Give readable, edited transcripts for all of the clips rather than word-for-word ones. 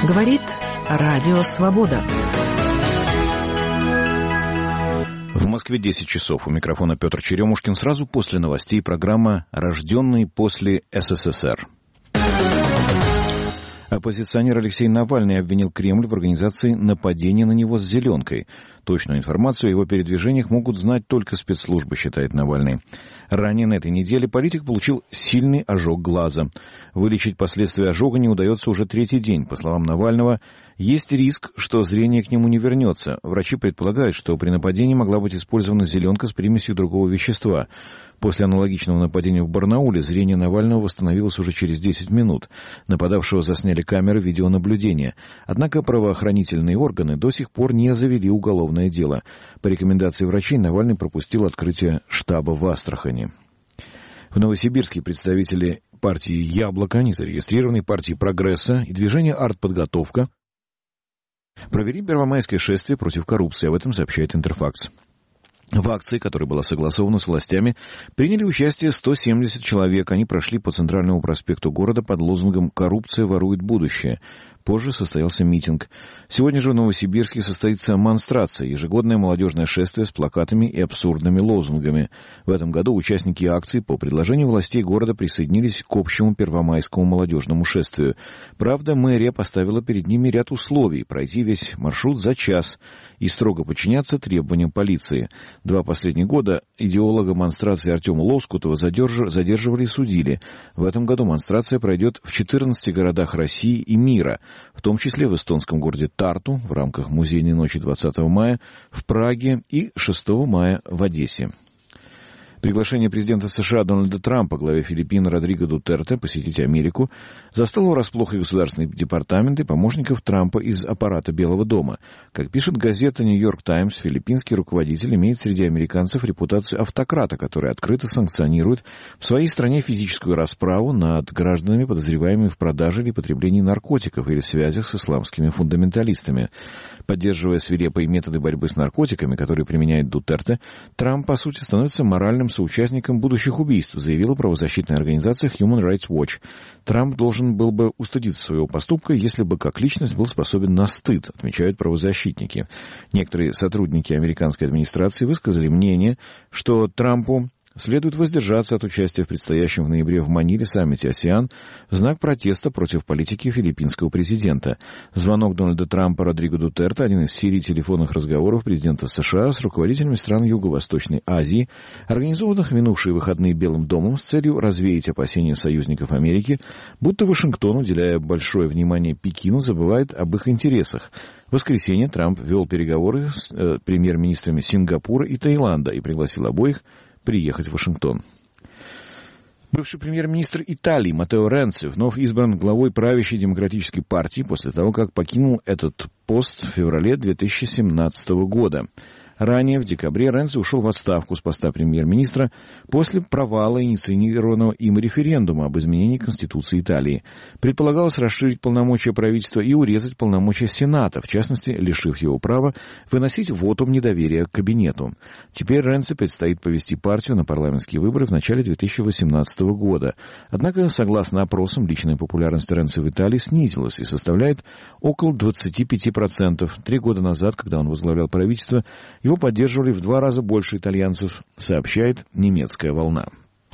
Говорит Радио Свобода. В Москве 10 часов. У микрофона Петр Черемушкин. Сразу после новостей программа «Рожденный после СССР». Оппозиционер Алексей Навальный обвинил Кремль в организации нападения на него с зеленкой. Точную информацию о его передвижениях могут знать только спецслужбы, считает Навальный. Ранее на этой неделе политик получил сильный ожог глаза. Вылечить последствия ожога не удается уже третий день. По словам Навального, есть риск, что зрение к нему не вернется. Врачи предполагают, что при нападении могла быть использована зеленка с примесью другого вещества. После аналогичного нападения в Барнауле зрение Навального восстановилось уже через 10 минут. Нападавшего засняли камеры видеонаблюдения. Однако правоохранительные органы до сих пор не завели уголовное дело. По рекомендации врачей Навальный пропустил открытие штаба в Астрахани. В Новосибирске представители партии «Яблоко», незарегистрированной партии «Прогресса» и движения «Артподготовка» провели первомайское шествие против коррупции. Об этом сообщает Интерфакс. В акции, которая была согласована с властями, приняли участие 170 человек. Они прошли по центральному проспекту города под лозунгом «Коррупция ворует будущее». Позже состоялся митинг. Сегодня же в Новосибирске состоится монстрация, ежегодное молодежное шествие с плакатами и абсурдными лозунгами. В этом году участники акции по предложению властей города присоединились к общему первомайскому молодежному шествию. Правда, мэрия поставила перед ними ряд условий: пройти весь маршрут за час и строго подчиняться требованиям полиции. 2 последних года идеолога монстрации Артема Лоскутова задерживали и судили. В этом году монстрация пройдет в 14 городах России и мира, в том числе в эстонском городе Тарту в рамках музейной ночи 20 мая, в Праге и 6 мая в Одессе. Приглашение президента США Дональда Трампа, главе Филиппин Родриго Дутерте, посетить Америку застало врасплох и Государственный департамент, и помощников Трампа из аппарата Белого дома. Как пишет газета «Нью-Йорк Таймс», филиппинский руководитель имеет среди американцев репутацию автократа, который открыто санкционирует в своей стране физическую расправу над гражданами, подозреваемыми в продаже или потреблении наркотиков или связях с исламскими фундаменталистами. Поддерживая свирепые методы борьбы с наркотиками, которые применяет Дутерте, Трамп, по сути, становится моральным соучастником будущих убийств, заявила правозащитная организация Human Rights Watch. Трамп должен был бы устыдиться своего поступка, если бы как личность был способен на стыд, отмечают правозащитники. Некоторые сотрудники американской администрации высказали мнение, что Трампу следует воздержаться от участия в предстоящем в ноябре в Маниле саммите АСЕАН в знак протеста против политики филиппинского президента. Звонок Дональда Трампа Родриго Дутерте — один из серии телефонных разговоров президента США с руководителями стран Юго-Восточной Азии, организованных в минувшие выходные Белым домом с целью развеять опасения союзников Америки, будто Вашингтон, уделяя большое внимание Пекину, забывает об их интересах. В воскресенье Трамп вел переговоры с премьер-министрами Сингапура и Таиланда и пригласил обоих приехать в Вашингтон. Бывший премьер-министр Италии Маттео Ренци вновь избран главой правящей демократической партии после того, как покинул этот пост в феврале 2017 года. Ранее, в декабре, Ренци ушел в отставку с поста премьер-министра после провала инициированного им референдума об изменении Конституции Италии. Предполагалось расширить полномочия правительства и урезать полномочия Сената, в частности, лишив его права выносить вотум недоверия к кабинету. Теперь Ренци предстоит повести партию на парламентские выборы в начале 2018 года. Однако, согласно опросам, личная популярность Ренци в Италии снизилась и составляет около 25%. 3 года назад, когда он возглавлял правительство, его поддерживали в 2 раза больше итальянцев, сообщает «Немецкая волна».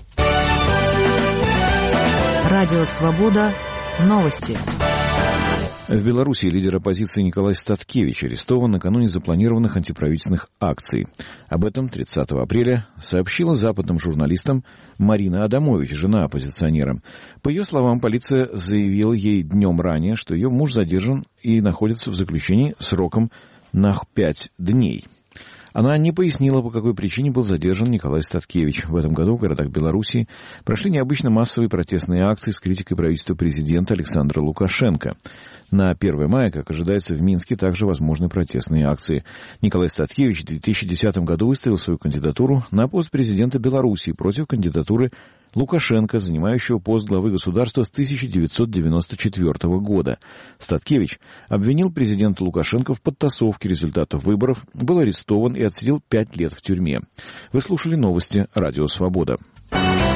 Радио «Свобода». Новости. В Беларуси лидер оппозиции Николай Статкевич арестован накануне запланированных антиправительственных акций. Об этом 30 апреля сообщила западным журналистам Марина Адамович, жена оппозиционера. По ее словам, полиция заявила ей днем ранее, что ее муж задержан и находится в заключении сроком на 5 дней. Она не пояснила, по какой причине был задержан Николай Статкевич. В этом году в городах Белоруссии прошли необычно массовые протестные акции с критикой правительства президента Александра Лукашенко. На 1 мая, как ожидается, в Минске также возможны протестные акции. Николай Статкевич в 2010 году выставил свою кандидатуру на пост президента Белоруссии против кандидатуры Лукашенко, занимающего пост главы государства с 1994 года. Статкевич обвинил президента Лукашенко в подтасовке результатов выборов, был арестован и отсидел 5 лет в тюрьме. Вы слушали новости «Радио Свобода».